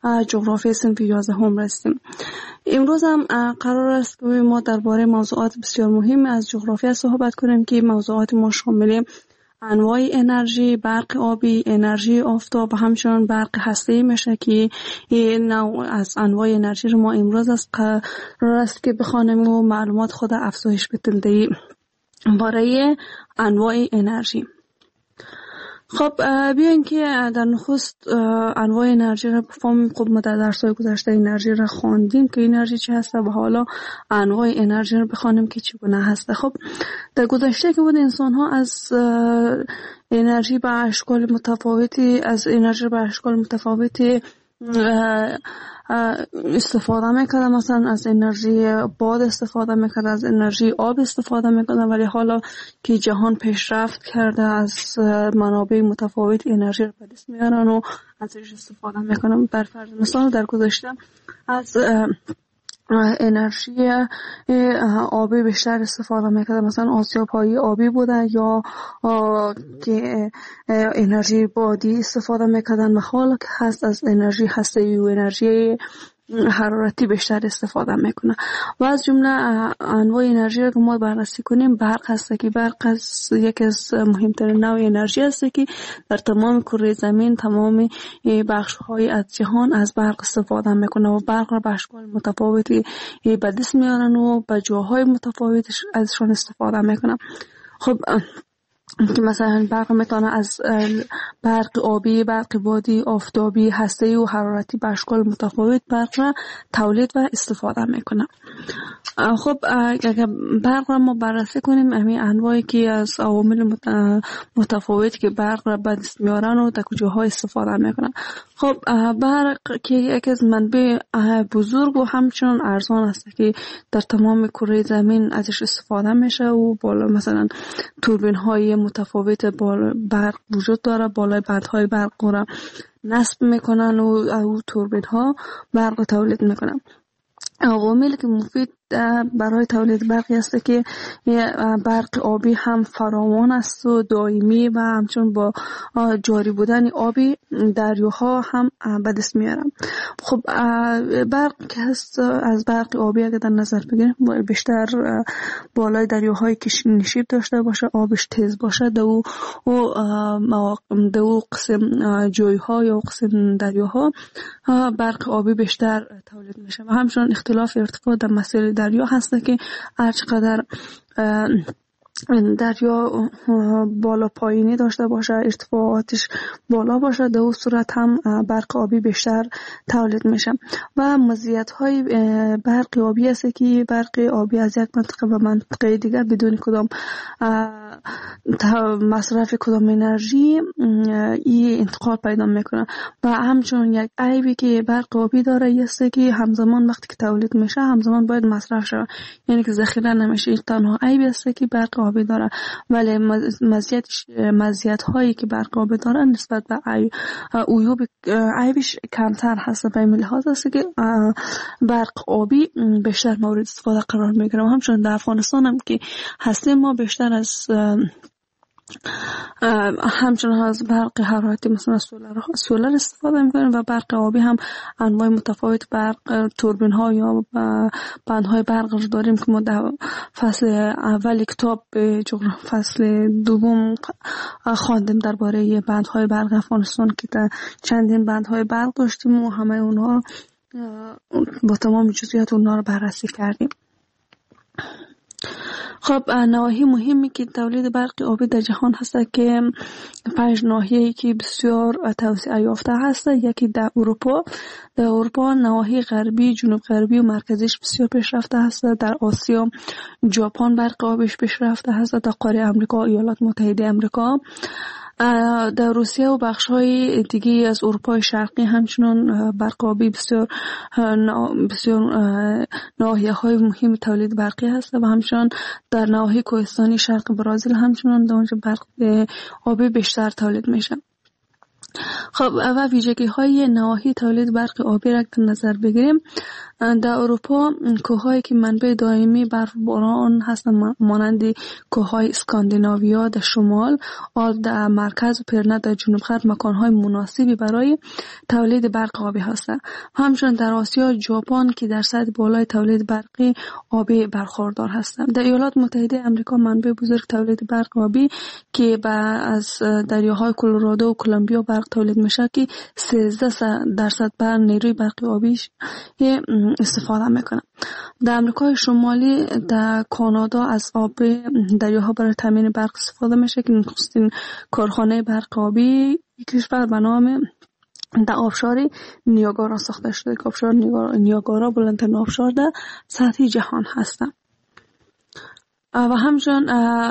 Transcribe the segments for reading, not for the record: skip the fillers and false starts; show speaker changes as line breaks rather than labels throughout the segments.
جغرافی صنف 11 هم رسیدیم. امروز هم قرار است که ما درباره موضوعات بسیار مهم از جغرافی صحبت کنیم که موضوعات ما شامل انواع انرژی، برق آبی، انرژی آفتاب و همچنین برق هسته‌ای میشه که این نوع از انواع انرژی رو ما امروز از قرار است که بخوانیم و معلومات خود افزایش بدیم برای انواع انرژی. خب بیاین که در نخست انواع انرژی را بفهمیم. خب ما در درس‌های گذشته انرژی را خواندیم که انرژی چی هست و حالا انواع انرژی را بخوانیم که چگونه هست. خب در گذشته که بود انسان‌ها از انرژی به اشکال متفاوتی استفاده میکردن. مثلا از انرژی باد استفاده میکردن، از انرژی آب استفاده میکردن، ولی حالا که جهان پیشرفت کرده از منابع متفاوت انرژی رو به دست میارن و ازش استفاده میکنن. بر فرض مثال در گذشته از انرژی آبی بیشتر استفاده میکرد، مثلا آسیاب‌های آبی بوده یا که انرژی بادی استفاده میکردن و حالا که هست از انرژی هسته‌ای و انرژی حرارتی بیشتر استفاده میکنه. و از جمله انواع انرژی را که ما بررسی کنیم برق هست که برق یکی از مهمترین نوع انرژی است که در تمام کره زمین تمام بخش‌های از جهان از برق استفاده میکنه و برق را به اشکال متفاوتی به دست میارن و به جاهای متفاوت ازشان استفاده میکنه. خب که مثلا برق میتونه از برق آبی، برق بادی، آفتابی، هسته‌ای و حرارتی به اشکال متفاوت برق را تولید و استفاده میکنه. خب اگر برق را ما بررسی کنیم، همین انواعی که از عوامل متفاوتی که برق را به دست میارن و در کجاها استفاده میکنن. خب برق که یکی از منبع بزرگ و همچنان ارزان است که در تمام کره زمین ازش استفاده میشه و بالا مثلا توربین های متفاوت برق وجود داره، بالای بندهای برق را نصب میکنن و توربین ها برق تولید میکنن. عواملی که مفید برای تولید برق است که برق آبی هم فراوان است و دائمی و همچون با جاری بودن آبی دریاها هم به دست میارن. خب برق که هست از برق آبی اگر در نظر بگیریم بیشتر بالای دریاهایی که نشیب داشته باشه، آبش تیز باشه، دو قسم جویها یا قسم دریاها برق آبی بیشتر تولید میشه. و همچنان اختلاف ارتفاع در مسیر دریا هست که هر چقدر دریا بالا پایینی داشته باشه، ارتفاعاتش بالا باشه، در اون صورت هم برق آبی بیشتر تولید میشه. و مزیت‌های برق آبی است که برق آبی از یک منطقه به منطقه دیگر بدون کدام مصرف کدام انرژی این انتقال پیدا میکنه. و همچنین یک عیبی که برق آبی داره است که همزمان وقتی که تولید میشه همزمان باید مصرف شود، یعنی که ذخیره نمیشه. این تنها عیبی است که برق آبی داره، ولی مزیت هایی که برق آبی داره نسبت به عیبش کمتر هست. به این لحاظ است که برق آبی بیشتر مورد استفاده قرار میگیره. و همچنین در افغانستان هم که هستیم ما بیشتر از همچنین از برق حرارتی مثلا سولر استفاده میکنیم و برق آبی هم انواع متفاوت برق توربین ها یا بندهای برق رو داریم که ما در فصل اول کتاب فصل دوم خواندیم درباره بندهای برق افغانستان که در چندین بندهای برق داشتیم و همه اونها با تمام جزئیات اونها رو بررسی کردیم. خب نواحی مهمی که تولید برق آبی در جهان هست که 5 ناحیه‌ای که بسیار توسعه یافته هست. یکی در اروپا نواحی غربی، جنوب غربی و مرکزیش بسیار پیشرفته هست. در آسیا ژاپن برق آبیش پیشرفته هست. در قاره آمریکا ایالات متحده آمریکا، در روسیه و بخش‌های دیگه از اروپای شرقی همچنان برق آبی بسیار ناحیه‌های مهم تولید برقی هست. و همچنان در نواحی کوهستانی شرق برزیل همچنان در اونجا برق آبی بیشتر تولید میشه. خب و ویژگی‌های نواحی تولید برق آبی را در نظر بگیریم، در اروپا کوههایی که منبع دائمی برف باران هستند مانند کوههای اسکاندیناویا در شمال، آلپ در مرکز و پیرنه در جنوب غرب مکانهای مناسبی برای تولید برق آبی هستند. همچنین در آسیا ژاپن که در سطح بالای تولید برق آبی برخوردار هستند. در ایالات متحده آمریکا منبع بزرگ تولید برق آبی که از دریاهای کلرادو و کلمبیا برق تولید میشه که 13% بر نیروی برق آبی استفاده میکنه. در آمریکای شمالی در کانادا از آب دریاها برای تامین برق استفاده میشه که نخستین کارخانه برق آبی کشور به نام در آبشار نیاگارا ساخته شده که آبشار نیاگارا بلندترین آبشار در سطح جهان هست. و همچنین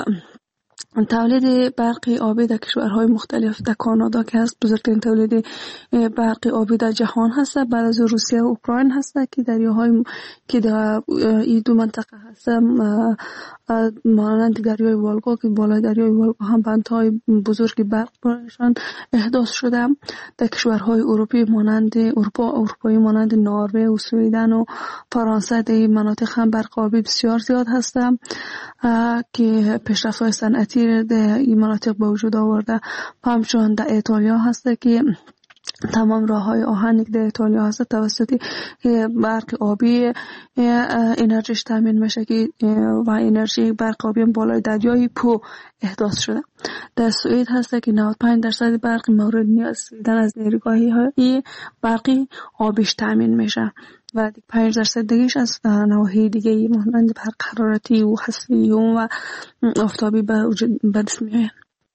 تولید برق آبی در کشورهای مختلف، در کانادا که هست بزرگترین تولید برق آبی در جهان هست، بعد از روسیه و اوکراین هست که دریاهای که در این دو منطقه هست مانند دریای والگا که بالای دریای والگا هم بندهای بزرگی برق برایشان احداث شده. در کشورهای اروپایی مانند نروژ و سوئدن و فرانسه در این مناطق هم برق آبی بسیار زیاد هست که پیشرفت‌های صنعتی در این مناطق به وجود آورده. همچنین در ایتالیا هست که تمام راه‌های آهن در ایتالیا هست توسط برق آبی انرژیش تامین میشه که و انرژی برق آبی بالای دریای پو احداث شده. در سوئد هست که 95% برق مورد نیاز دیدن از نیروگاهی برقی آبیش تامین میشه و 5% دیگه‌اش از نواحی دیگه مانند برق حرارتی و حذفی و آفتابی به دست میاد.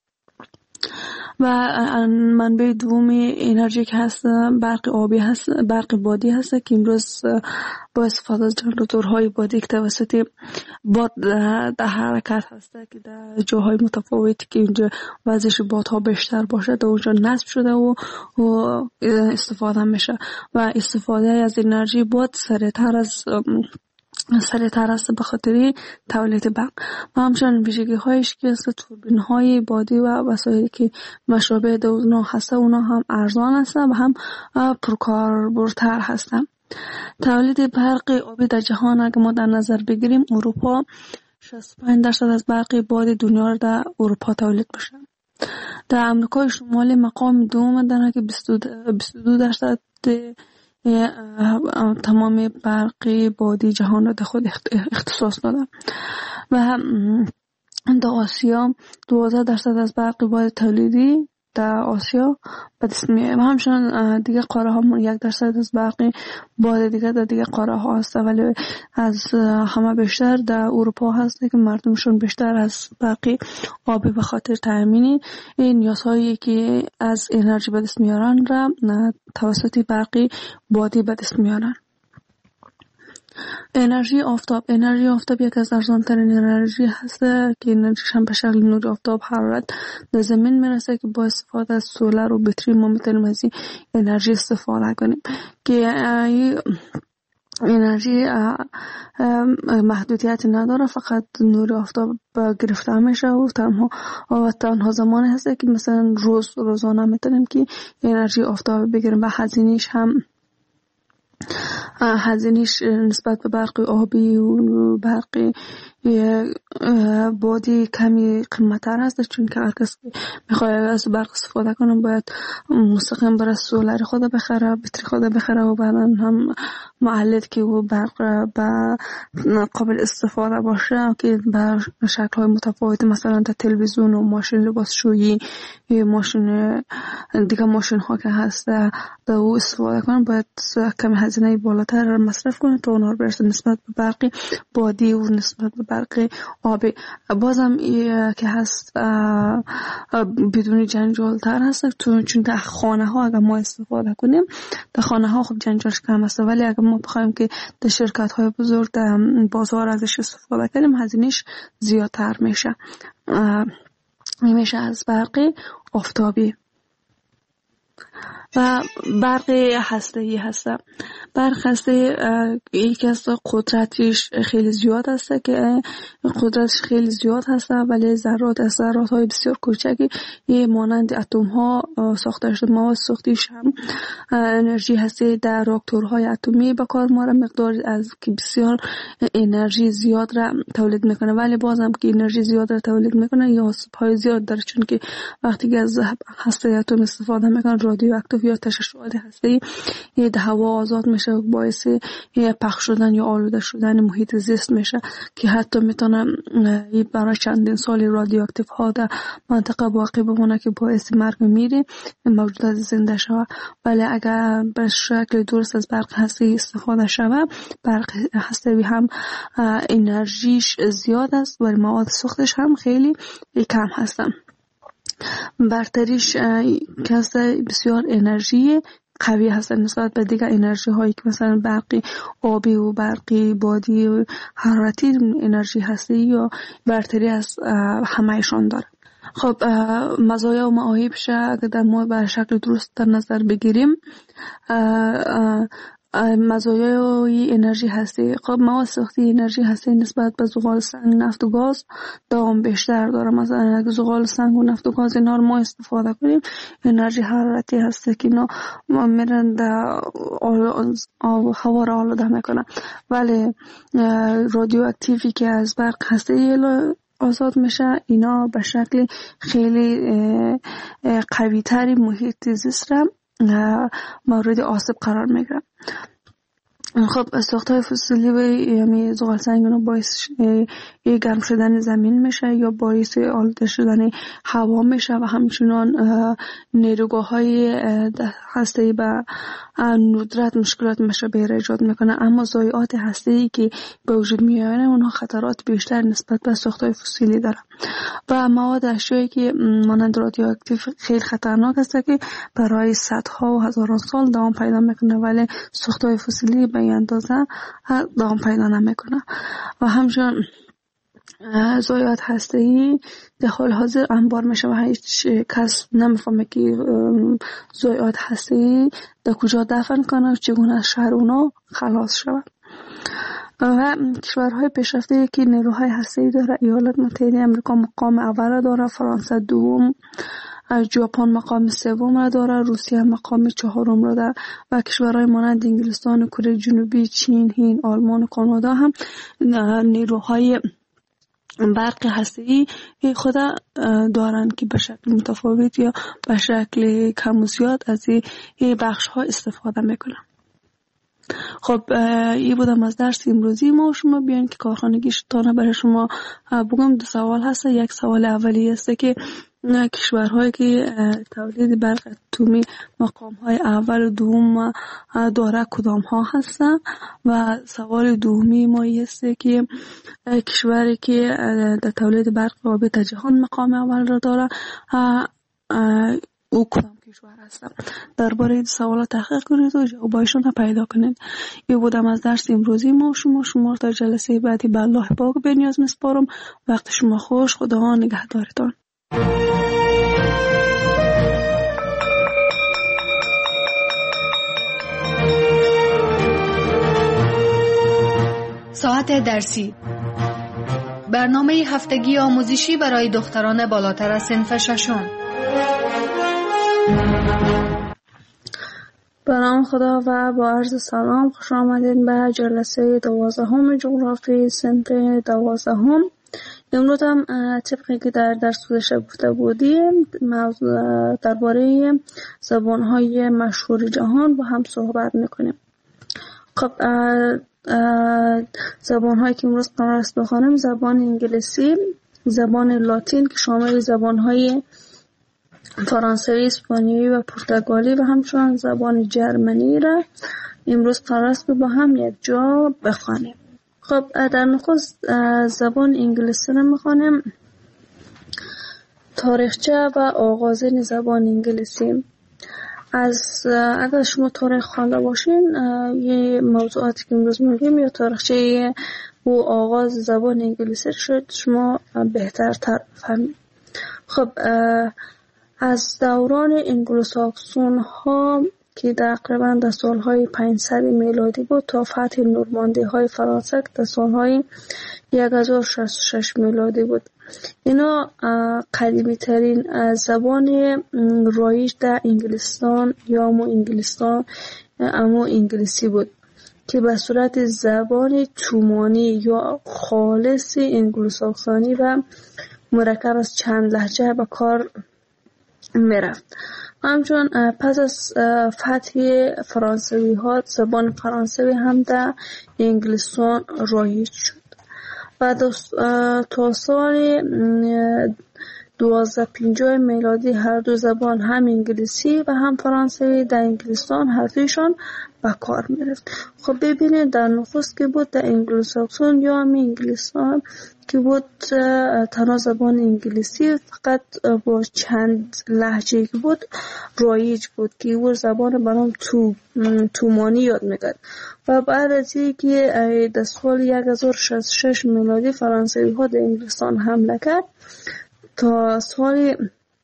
و منبع دومی انرژی که هست برق آبی هست، برق بادی هست که امروز با استفاده از جنراتورهای بادی که توسط باد در حرکت هست که در جاهای متفاوتی که اینجا وزش بادها بیشتر باشه در اونجا نصب شده و استفاده میشه و استفاده از انرژی باد سریعتر است به خاطر تولید برق و همچنین ویژگی هایش که است توربین های بادی و وسایلی که مشابه اونا هست اونا هم ارزان هستن و هم پرکاربردتر هستن. تولید برق آبی در جهان اگه ما در نظر بگیریم اروپا 65% از برق باد دنیا رو در اروپا تولید میشه. در امریکای شمالی مقام دوم داره که 22% تمام برق بادی جهان را در خود اختصاص داده و در آسیا 12% از برق باد تولیدی در آسیا به دست میاد و همچنین دیگه قاره ها 1% از برق باد دیگه در دیگه قاره ها هست ولی از همه بیشتر در اروپا هست که مردمشون بیشتر از برق آبی به خاطر تامین این نیازهایی که از انرژی به دست میارن را توسط برق بادی به دست میارن. انرژی آفتاب یک از ارزان‌ترین انرژی هست که انرژیش هم به شکل نور آفتاب حرارت در زمین میرسه که با استفاده از سولر و بطری ما میتونیم از این انرژی استفاده کنیم که انرژی محدودیتی نداره، فقط نور آفتاب گرفته میشه و تنها زمانی هست که مثلا روزانه میتونیم که انرژی آفتاب بگیریم و هزینه‌اش نسبت به برق آبی و برق بادی کمی قیمت‌تر هست چون که هر کس میخواد از برق استفاده کنه باید مستقیم برای سولر خود بخره، بطری خود بخره و بعدن هم معلد که و برق به قابل استفاده باشه که به شکل‌های متفاوتی مثلا در تلویزیون و ماشین لباسشویی ماشین ها که هست در او استفاده کنه باید کمی هزینه بالاتر مصرف کنه تا اونها برسه نسبت به برق بادی و نسبت به برق آبی. بازم که هست بدون جنجال تر هست چون در خانه ها اگر ما استفاده کنیم در خانه ها خب جنجالش کم هست ولی اگر ما بخوایم که در شرکت های بزرگ در بازار ازش استفاده کنیم هزینه‌اش زیادتر میشه از برق آفتابی. و برق هسته‌ای هست. برق هسته‌ای یکی از قدرتش خیلی زیاد هست که قدرتش خیلی زیاد هست، ولی ذرات های بسیار کوچکی مانند اتم ها ساخته شده. مواد ساختیش هم انرژی هسته در راکتورهای اتمی به کار میبره، مقدار از که بسیار انرژی زیاد را تولید میکنه، ولی بازم که انرژی زیاد را تولید میکنه یا آسیب‌های زیاد داره، چون که وقتی که از هسته اتم استفاده میکنه رادیواکتیو یا تشعشعات هسته‌ای در هوا آزاد میشه و باعث پخش شدن یا آلوده شدن محیط زیست میشه که حتی میتونه برای چندین سال رادیواکتیو ها در منطقه باقی بمونه که باعث مرگ میری موجودات زنده شود. ولی اگر به شکل درست از برق هسته‌ای استفاده شود، برق هسته‌ای هم انرژیش زیاد است ولی مواد ساختش هم خیلی کم هستن. برتریش که بسیار انرژی قوی هست نسبت به دیگر انرژی هایی که مثلا برقی آبی و برقی بادی و حرارتی انرژی هستی یا برتری از همهشان داره. خب مزایا و معایبش اگر در ما به شکل درست در نظر بگیریم، مزایای انرژی هستی، خب مواد ساختی انرژی هستی نسبت به زغال سنگ، نفت و گاز دوام بیشتر داره. مثلا اگه زغال سنگ و نفت و گاز اینا رو ما استفاده کنیم، انرژی حرارتی هستی که اینا میرن در هوا را آلوده میکنن، ولی رادیواکتیوی که از برق هستی آزاد میشه اینا به شکل خیلی قوی تری محیط زیست را مورد آسیب قرار میگیره. خب ساخت‌های فسیلی و یعنی زغال سنگ باعث گرم شدن زمین میشه یا باعث آلوده شدن هوا میشه و همچنان نیروگاه‌های هسته‌ای به ندرت مشکلات مشابه ایجاد میکنه. اما ضایعات هسته‌ای که به وجود میآیند اونها خطرات بیشتر نسبت به ساخت‌های فسیلی داره و مواد اشیایی که مانند رادیواکتیو خیلی خطرناک است که برای صدها و هزاران سال دوام پیدا میکنه، ولی ساخت‌های فسیلی به این اندازه دوام پیدا نمیکنه. و همچنین ضایعات هسته‌ای در حال حاضر انبار میشه و هیچ کس نمیفهمه که ضایعات هسته‌ای در کجا دفن کنه و چگونه از شر اونا خلاص شود. و کشورهای پیشرفته که نیروهای هسته‌ای داره، ایالات متحده آمریکا مقام اول داره، فرانسه دوم، ژاپن مقام سوم را داره، روسیه مقام چهارم را داره و کشورهای مانند انگلستان، کره جنوبی، چین، هند، آلمان و کانادا هم نیروهای برق هسته‌ای خود دارن که به شکل متفاوت یا به شکل کم و زیاد از این بخش ها استفاده میکنن. خب این بودم از درس امروزی ما. شما بیان که کارخانگی شتانه برای شما بگم. دو سوال هست. یک سوال اولی است که کشورهایی که تولید برق اتمی مقام های اول و دوم داره کدام ها هستن و سوال دومی ما است که کشوری که در تولید برق آبی در جهان مقام اول را داره او کدام کشور هستن. درباره این سوالات تحقیق کنید و جوابایشون را پیدا کنید. این بودم از درس امروزی ما. شما تا جلسه بعدی به الله پاک بنیاز میسپارم. وقت شما خوش. خدا نگهدارتان.
ساعت درسی، برنامه هفتگی آموزشی برای دختران بالاتر از صنف ششم.
به نام خدا و با عرض سلام خوش آمدید به جلسه 12 جغرافی صنف 12. امروز هم طبقی که در درس گذشته گفته بودیم درباره زبان‌های مشهور جهان با هم صحبت میکنیم. خب زبان‌هایی که امروز قرار است بخوانیم زبان انگلیسی، زبان لاتین که شامل زبان‌های فرانسوی، اسپانیایی و پرتغالی و همچنین زبان جرمنی را امروز قرار است با هم یک جا بخوانیم. خب در نخست زبان انگلیسی را میخوانیم. تاریخچه و آغازین زبان انگلیسی. اگر شما تاریخ خوانده باشین یه موضوعاتی که امروز میگیم یا تاریخچه و آغاز زبان انگلیسی شد شما بهتر فهمید. خب از دوران انگلوساکسون ها که تقریبا در سالهای 500 میلادی بود تا فتح نورماندی های فرانسه در سالهای 1066 میلادی بود. اینا قدیمی ترین زبان رایج در انگلستان یا انگلیسی بود که به صورت زبان تومانی یا خالص انگلوساکسونی و مرکب از چند لهجه به کار میرفت. همچون پس از فتح فرانسوی ها زبان فرانسوی هم در انگلستان رایج شد و تا سال 1250 میلادی هر دو زبان هم انگلیسی و هم فرانسوی در انگلستان هر دویشان به کار میرفت. خب ببینید در نخست که بود در انگلوساکسون یا هم انگلستان که بود تنها زبان انگلیسی فقط با چند لهجه که بود رایج بود که او زبان برام تومانی یاد میکرد و بعد از اینکه در سال 1066 میلادی فرانسوی ها در انگلستان حمله کرد تا سال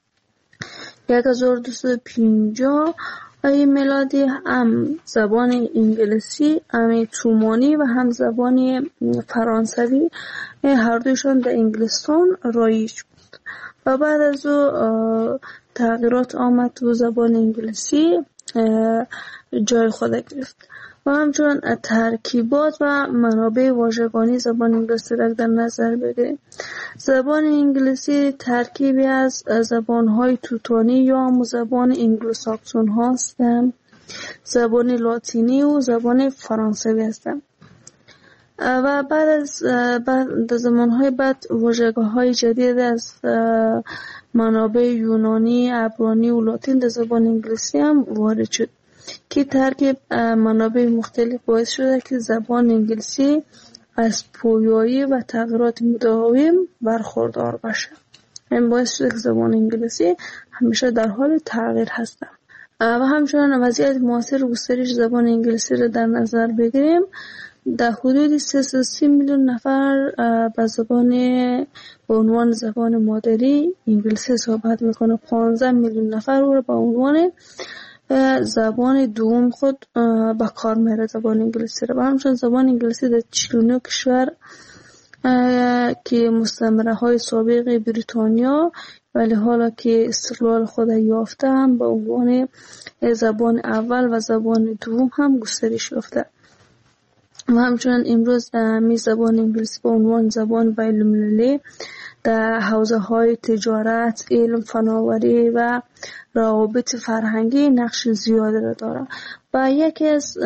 1250 میلادی هم زبان انگلیسی هم تومانی و هم زبان فرانسوی هر دوشان در انگلستان رایج بود و بعد از او تغییرات آمد تو زبان انگلیسی جای خود گرفت و همچنان ترکیبات و منابع واژگانی زبان انگلیسی را در نظر بگیریم. زبان انگلیسی ترکیبی از زبان‌های توتانی یا زبان انگلوساکسون هستند، زبان لاتینی و زبان فرانسوی هستند و بعد از زمانهای بعد واژگاه‌های جدید از منابع یونانی، عبرانی و لاتین در زبان انگلیسی هم وارد شد که ترکیب منابع مختلف باعث شده که زبان انگلیسی از پویایی و تغییرات مداوم برخوردار باشه. این باعث شده که زبان انگلیسی همیشه در حال تغییر هست. و همچنان وضعیت معاصر گسترش زبان انگلیسی را در نظر بگیریم. در حدود 3 میلیون نفر به زبان به عنوان زبان مادری انگلیسی صحبت میکنه. 15 میلیون نفر او را به عنوان زبان دوم خود به کار میره زبان انگلیسی را. و همچنین زبان انگلیسی در 49 کشور که مستعمره های سابق بریتانیا ولی حالا که استقلال خود یافته هم به عنوان زبان اول و زبان دوم هم گسترش یافته. و همچنین امروز می زبان انگلیسی به عنوان زبان بین‌المللی در حوزه های تجارت، علم، فناوری و روابط فرهنگی نقش زیادی را دارد. و یکی از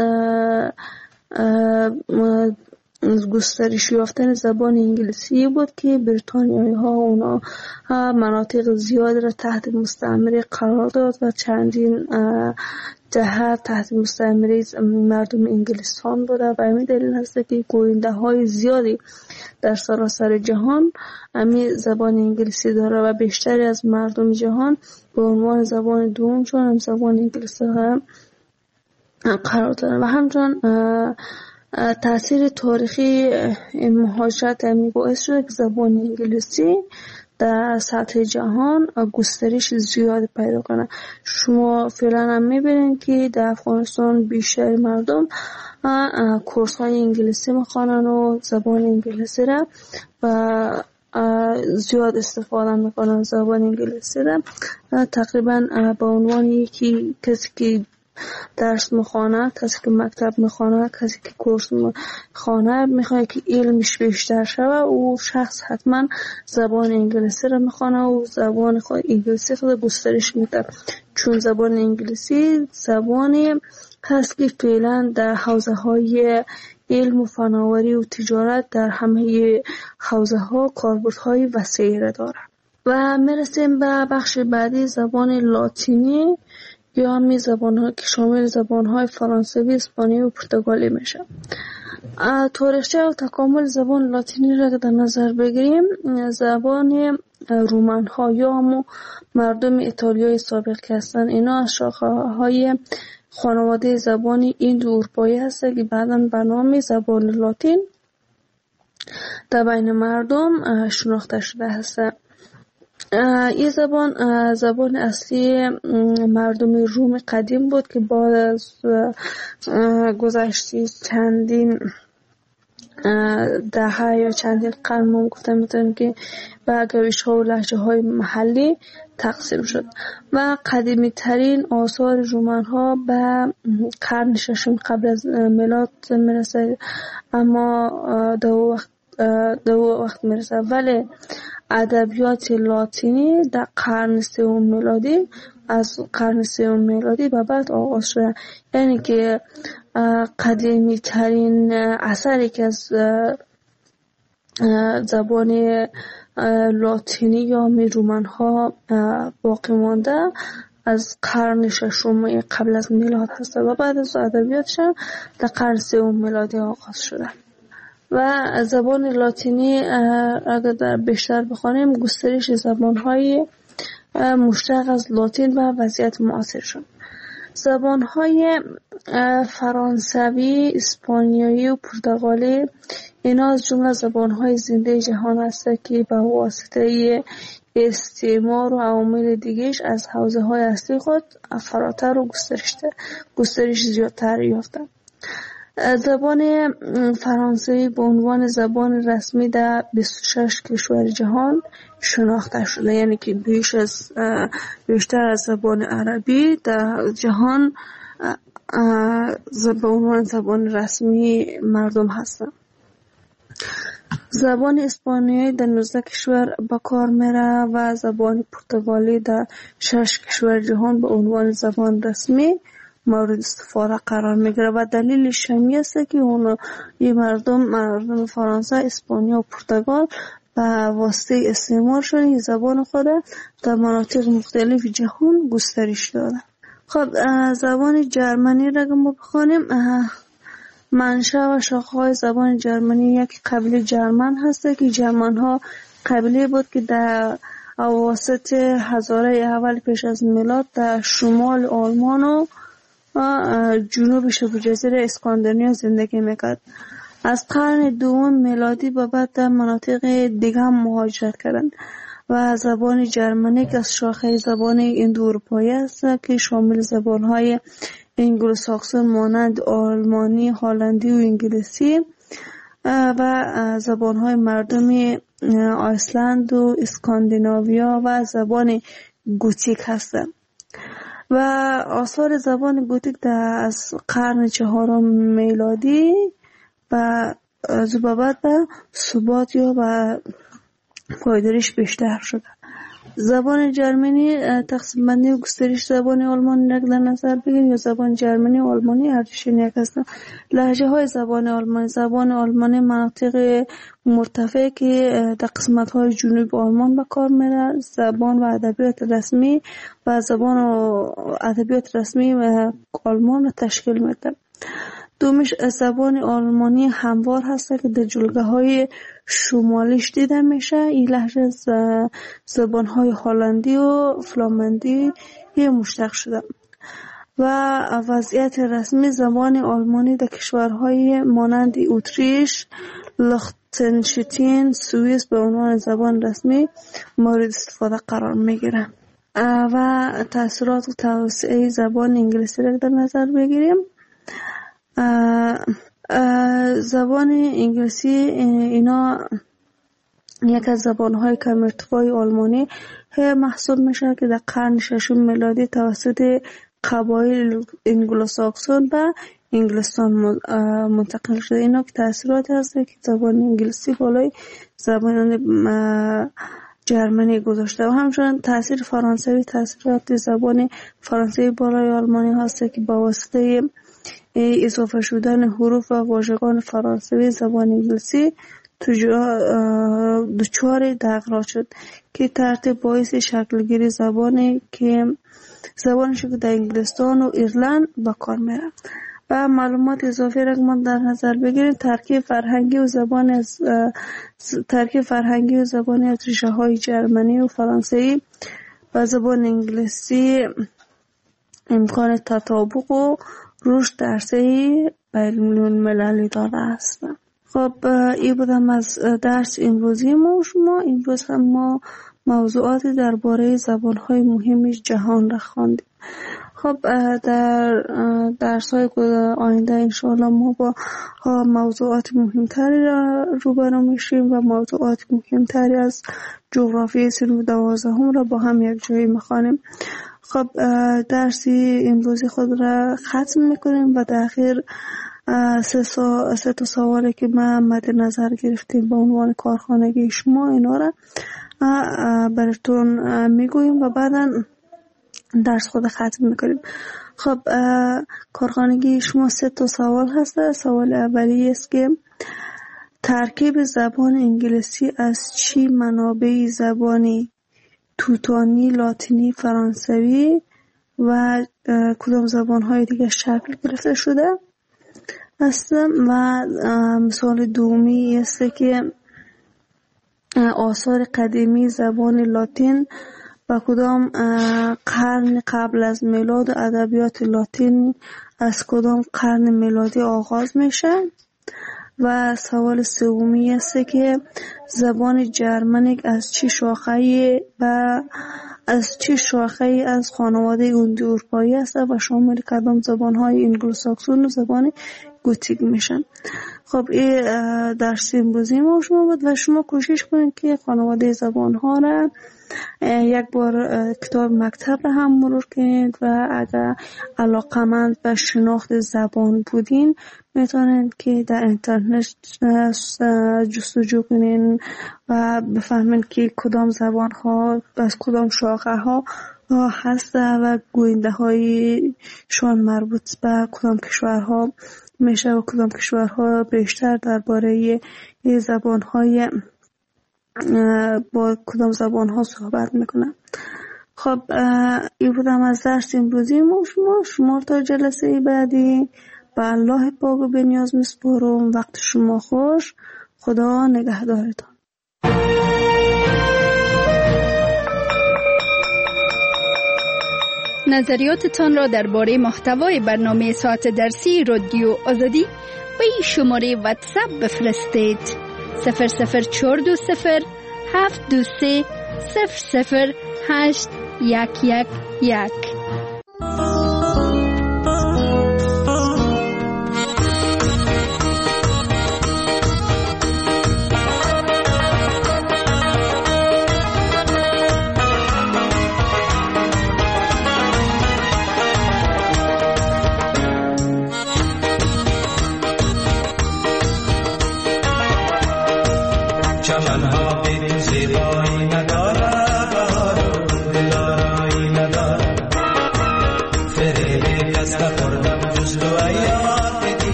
گسترش یافتن زبان انگلیسی بود که بریتانیایی ها اونا مناطق زیادی را تحت مستعمره قرار داد و چندین دهه تحت مستعمره مردم انگلستان بوده و همین دلیل هست که گوینده های زیادی در سراسر جهان همین زبان انگلیسی داره و بیشتری از مردم جهان به عنوان زبان دوم چون هم زبان انگلیسی هم قرار داره. و همچنان تأثیر تاریخی مهاجرت همین باعث شده که زبان انگلیسی در سطح جهان گسترش زیاد پیدا کنه. شما فعلا هم میبینید که در افغانستان بیشتر مردم کورس های انگلیسی میخوانن و زبان انگلیسی را و زیاد استفاده میکنن زبان انگلیسی را. تقریبا به عنوان یکی کسی که درس میخوانه، کسی که مکتب میخوانه، کسی که کورس میخوانه میخواد که علمش بیشتر شوه و شخص حتما زبان انگلیسی را میخوانه و زبان خود انگلیسی خود گسترش میده چون زبان انگلیسی زبانی هست که فعلا در حوزه های علم و فناوری و تجارت در همه حوزه ها کاربردهای وسیعی را داره. و میرسیم به بخش بعدی زبان لاتینی یا همی زبان‌ها که شامل زبان‌های فرانسوی، اسپانیایی و پرتغالی میشه. تاریخچه و تکامل زبان لاتینی را در نظر بگیریم، زبان رومن‌ها یا هم مردم ایتالیای سابق که هستن اینا از شاخه‌های خانواده زبان ایندو اروپایی هست که بعداً به نام زبان لاتین در بین مردم شناخته شده هست. این زبان اصلی مردم روم قدیم بود که بعد از گذشته چندین دهه یا چندین قرن ما گفته میتونیم که به گویش ها و لهجه های محلی تقسیم شد و قدیمی ترین آثار رومان ها به قرن ششم قبل از میلاد میرسه، اما دو وقت میرسه. ولی ادبیات لاتینی در قرن سوم میلادی از قرن سوم میلادی به بعد آغاز شده، یعنی که قدیمی ترین اثری که از زبان لاتینی یا رومان ها باقی مانده از قرن ششم قبل از میلاد هست و بعد از ادبیاتش در قرن سوم میلادی آغاز شده. و زبان لاتینی اگر در بیشتر بخوانیم گسترش زبان‌های مشتق از لاتین و وضعیت معاصرشون. زبان‌های فرانسوی، اسپانیایی و پرتغالی اینا از جمله زبان‌های زنده جهان هستند که به واسطه استعمار و عوامل دیگه‌اش از حوزه‌های اصلی خود فراتر و گسترش زیادتر یافتند. زبان فرانسوی به عنوان زبان رسمی در 26 کشور جهان شناخته شده، یعنی که بیشتر از زبان عربی در جهان به عنوان زبان رسمی مردم هستند. زبان اسپانیایی در 19 کشور به کار میره و زبان پرتغالی در 6 کشور جهان به عنوان زبان رسمی مورد استفاده قرار میگیره و دلیلش همین است که این مردم فرانسه، اسپانیا و پرتغال به واسطه استعمارشون این زبان خود در مناطق مختلف جهان گسترش داده. خب زبان جرمنی را ما بخوانیم، منشأ و شاخه‌های زبان جرمنی یک قبیله جرمن هست که جرمن ها قبیله بود که در اواسط هزاره اول پیش از میلاد در شمال آلمان و جنوب شبه جزیره اسکاندیناویا زندگی میکرد. از قرن دوم میلادی به بعد در مناطق دیگه هم مهاجرت کردند و زبان جرمنیک از شاخه زبان اندواروپایی است که شامل زبانهای انگلوساکسون مانند آلمانی، هلندی و انگلیسی و زبانهای مردم آیسلند و اسکاندیناویا و زبان گوتیک هستند. و آثار زبان گوتیک از قرن 4 میلادی و از بعد به ثبات یا به پایداریش بیشتر شده. زبان جرمنی تقسیم بندی و گسترش زبان آلمانی را در نظر بگیریم یا زبان جرمنی و آلمانی ارتشین یک هستند. لهجه های زبان آلمانی مناطق مرتفع که در قسمت های جنوب آلمان به کار میره، زبان و ادبیات رسمی و زبان و ادبیات رسمی و آلمان را تشکیل میده. دومیش زبان آلمانی هموار هست که در جلگه های شمالیش دیده میشه. این لهجه زبان های هلندی و فلامندی مشتق شده و وضعیت رسمی زبان آلمانی در کشورهای مانند اتریش، لیختنشتاین، سوئیس به عنوان زبان رسمی مورد استفاده قرار میگیره. و تأثیرات و توسعه زبان انگلیسی را در نظر بگیریم. زبان انگلیسی اینا یک از زبانهای کم ارتفاع آلمانی محسوب میشه که در قرن 6 میلادی توسط قبایل انگلوساکسون به انگلستان منتقل شده. اینا که تأثیراتی هست که زبان انگلیسی بالای زبان جرمنی گذاشته و همچنین تأثیر فرانسوی، تأثیرات زبان فرانسوی بالای آلمانی هست که با واسطه اضافه شدن حروف و واژگان فرانسوی زبان انگلیسی دچار تغییر شد که ترتیب باعث شکلگیری زبانی که در انگلستان و ایرلند به کار میره. و معلومات اضافی را ما در نظر بگیریم، ترکیب فرهنگی و زبان اتریشی های جرمنی و فرانسوی و زبان انگلیسی امکان تطابق و رشد درسی بین المللی داده است. خب این بودم از درس امروزی ما. امروز هم ما موضوعات درباره زبان‌های مهم جهان را خواندیم. خب در درس‌های آینده انشاءالله ما با موضوعات مهمتری را روبرو میشیم و موضوعات مهمتری از جغرافیای صنف 12 را با هم یک جایی میخوانیم. خب درسی امروزی خود را ختم میکنیم و در آخر سه تا سوالی که ما مد نظر گرفتیم به عنوان کارخانگی شما اینا را براتون میگوییم و بعدا درس خود ختم میکنیم. خب کارخانگی شما 3 تا سوال هست. سوال اولی است که ترکیب زبان انگلیسی از چی منابع زبانی توتانی، لاتینی، فرانسوی و کدام زبان‌های دیگه شکل گرفته شده است؟ و مثال دومی است که آثار قدیمی زبان لاتین و کدام قرن قبل از میلاد و ادبیات لاتین از کدام قرن میلادی آغاز میشه؟ و سوال سومی است که زبان جرمنیک از چه شاخه‌ای از خانواده اروپایی است و شامل کدام زبان‌های انگلوساکسون و زبان گوتیک میشن؟ خب این درس امروزی ما شما بود و شما کوشش کنید که خانواده زبان‌ها را یک بار کتاب مکتب را هم مرور کنید و اگر علاقمند به شناخت زبان بودین میتونید که در اینترنت جستجو کنین و بفهمین که کدام زبان ها از کدام شاخه ها هست و گوینده های شان مربوط به کدام کشورها میشه و کدام کشورها بیشتر درباره زبان های با کدام زبان ها صحبت میکنن. خب این بودم از درس امروزی شما تا جلسه بعدی به الله پاک و بنیاز میسپارم. وقت شما خوش. خدا نگهدارتان.
نظریاتتان را درباره محتوای برنامه ساعت درسی رادیو آزادی به این شماره واتساپ بفرستید: 00420 723 00811.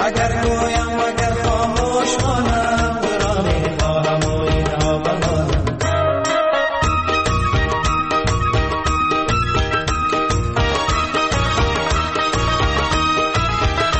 اگر